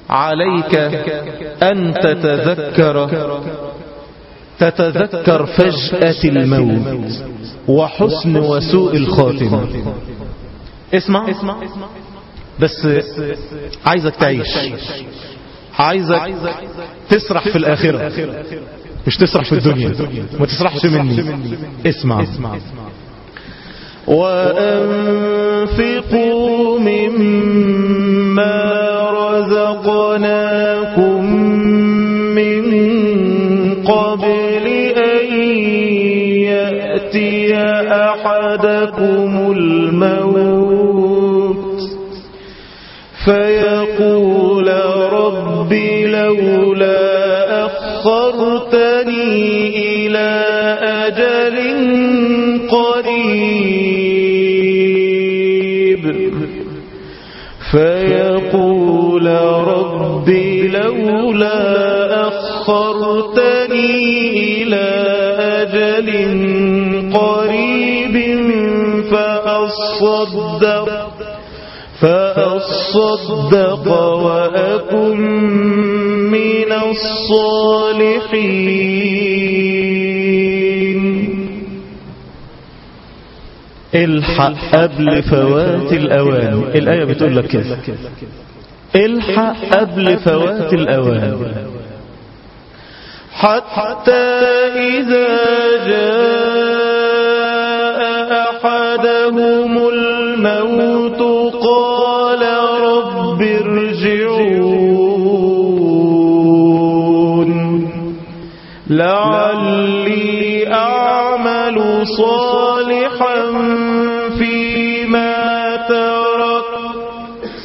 عليك أن تتذكر فجأة الموت وحسن وسوء الخاتمة. اسمع بس، عايزك تعيش، عايزك تسرح في الآخرة مش تسرح في الدنيا، ما تسرحش مني. اسمع. وأنفقوا مما رزقناكم من قبل أن يأتي أحدكم الموت فيقول رب لولا أخرتني إلى أجل قريب فيقول رب لولا أخرتني إلى أجل قريب فأصدق وأكن من الصالحين. الحق قبل فوات الأوان. الآية بتقول لك كده، الحق قبل فوات الأوان. حتى إذا جاء أحدهم الموت قال رب ارجعون لعلي أعمل صالحا فيما تركت.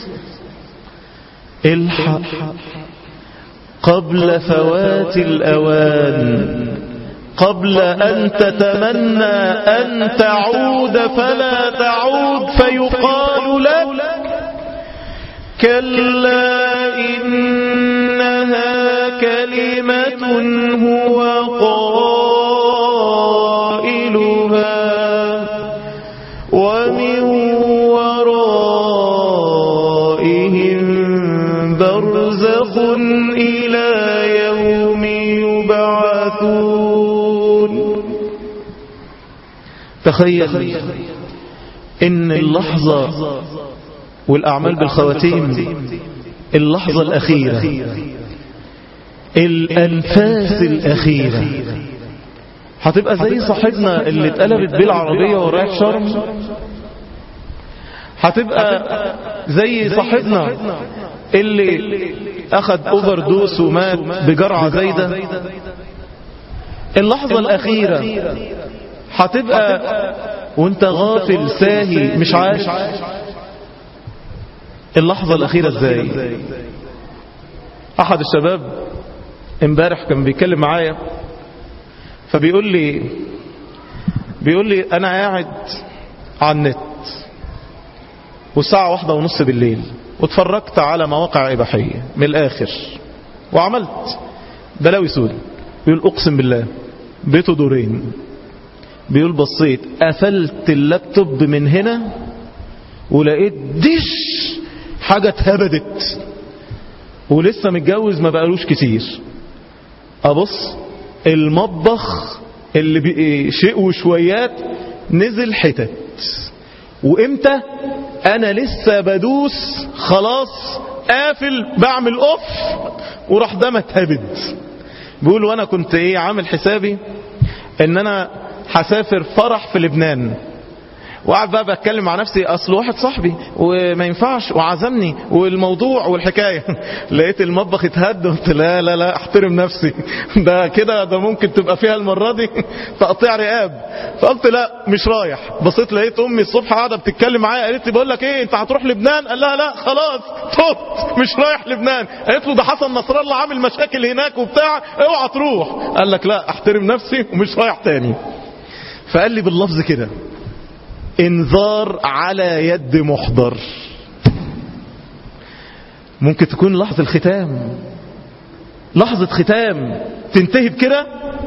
الحق قبل فوات الأوان، قبل أن تتمنى أن تعود فلا تعود فيقال لك كلا إنها كلمة هو قائلها ومن ورائهم برزخ إلى يوم يبعثون. تخيل إن اللحظة والأعمال بالخواتيم، اللحظة الأخيرة، الأنفاس الأخيرة، هتبقى زي صاحبنا اللي اتقلبت بيه العربية ورايح شرم، هتبقى زي صاحبنا اللي أخذ أوفر دوس ومات بجرعة زايدة. اللحظة الأخيرة هتبقى وانت غافل ساهي مش عايش. اللحظة الأخيرة ازاي؟ أحد الشباب امبارح كان بيتكلم معايا فبيقول لي أنا قاعد على النت والساعة 1:30 بالليل واتفرجت على مواقع إباحية من الآخر وعملت بلاوي سود. بيقول أقسم بالله بيته دورين. بيقول بصيت قفلت اللابتوب من هنا ولقيت دش حاجة اتهبدت، ولسه متجوز ما بقالوش كتير. أبص المطبخ اللي شيء وشويات نزل حتت، وإمتى أنا لسه بدوس خلاص قافل بعمل أوف وراح ده متهبد. بيقول وانا كنت عامل حسابي ان انا هسافر فرح في لبنان، وقعد بقى بتكلم مع نفسي اصل واحد صاحبي وما ينفعش وعزمني والموضوع والحكاية. لقيت المطبخ اتهد وقلت لا لا لا احترم نفسي، ده كده ده ممكن تبقى فيها المرة دي تقطيع رقاب. فقلت لا مش رايح. بصيت لقيت امي الصبح قاعدة بتتكلم معايا قالت لي بقول لك ايه انت هتروح لبنان؟ قال لها لا خلاص توت مش رايح لبنان. قالت له ده حسن نصر الله عامل مشاكل هناك وبتاع اوعى تروح. قال لك لا احترم نفسي ومش رايح تاني. فقال لي باللفظ كده انذار على يد محضر. ممكن تكون لحظة الختام، لحظة ختام تنتهي بكده.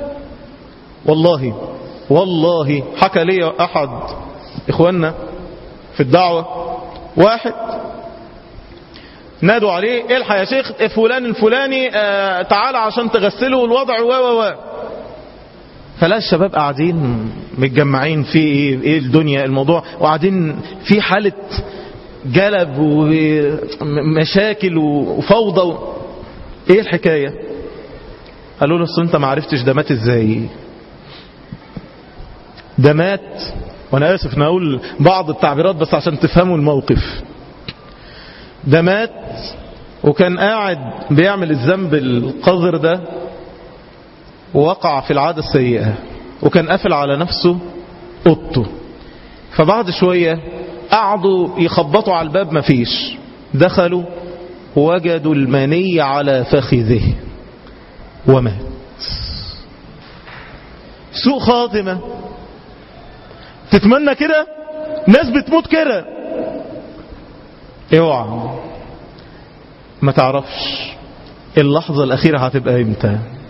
والله حكى لي احد اخواننا في الدعوة، واحد نادوا عليه الحق يا شيخ فلان الفلاني تعال عشان تغسله والوضع و فلا الشباب قاعدين متجمعين في ايه الدنيا الموضوع، وقاعدين في حالة جلب ومشاكل وفوضى ايه الحكاية؟ قالوا له اصل انت ما عرفتش ده مات ازاي. ده مات، وانا اسف ان اقول بعض التعبيرات بس عشان تفهموا الموقف. ده مات وكان قاعد بيعمل الذنب القذر ده ووقع في العادة السيئة، وكان قافل على نفسه اوضته. فبعد شوية قعدوا يخبطوا على الباب مفيش، دخلوا وجدوا المني على فخذه ومات. سوء خاتمة. تتمنى كده؟ ناس بتموت كده. اوعى، ما تعرفش اللحظة الأخيرة هتبقى امتى.